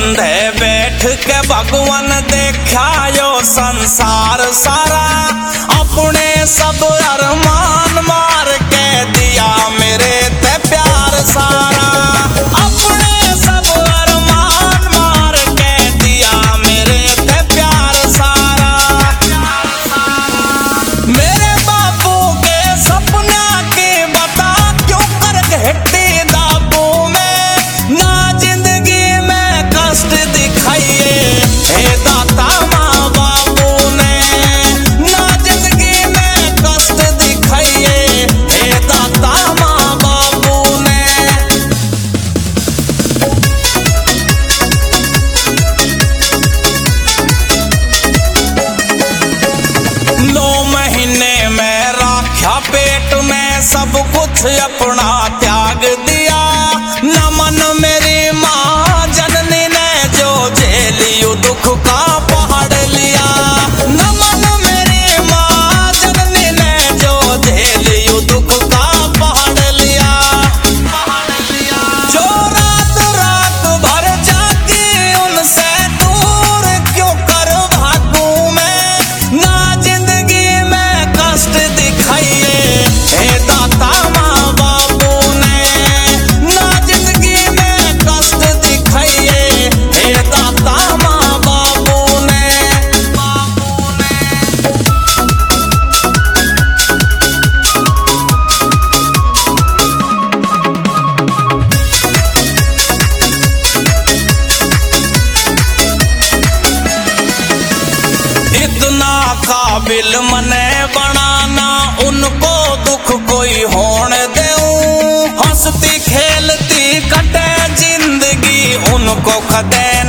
कंधे बैठ के भगवान देखा यो संसार सारा, अपने सब अरमान मार के दिया मेरे ते प्यार सारा, अपने सब अरमान मार के दिया मेरे ते प्यार सारा। मेरे बापू के सपना की बता क्यों कर घटी दाबू में, ना जिंदगी में कष्ट दिखाइए हे दाता माँ बापू ने, ना जिंदगी में कष्ट दिखाइए हे दाता माँ बापू ने। 9 महीने में रखा पेट में सब कुछ अपना त्याग दिया, नमन मेरी माँ जननी ने जो झेलियो दुख का पहाड़ लिया, नमन मेरी माँ जननी ने जो झेलियो दुख का पहाड़ लिया। जो रात रात भर जागी उनसे दूर क्यों कर भागू मैं, ना जिंदगी में कष्ट दिखाइए हे दाता माँ बापू ने, ना जिंदगी में कष्ट दिखाइए हे दाता माँ बापू ने। इतना काबिल मने बनाना उनको दुख कोई होने देऊं, हंसती खेलती कटे जिंदगी उनको खदे